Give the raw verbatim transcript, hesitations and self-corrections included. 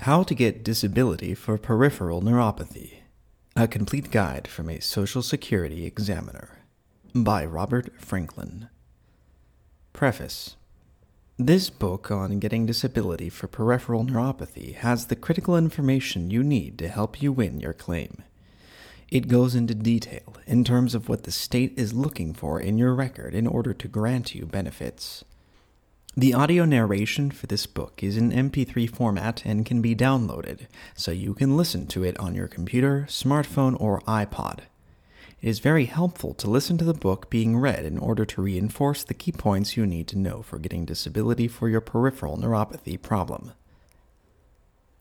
How to Get Disability for Peripheral Neuropathy. A Complete Guide from a Social Security Examiner. By Robert Franklin. Preface. This book on getting disability for peripheral neuropathy has the critical information you need to help you win your claim. It goes into detail in terms of what the state is looking for in your record in order to grant you benefits. The audio narration for this book is in M P three format and can be downloaded, so you can listen to it on your computer, smartphone, or iPod. It is very helpful to listen to the book being read in order to reinforce the key points you need to know for getting disability for your peripheral neuropathy problem.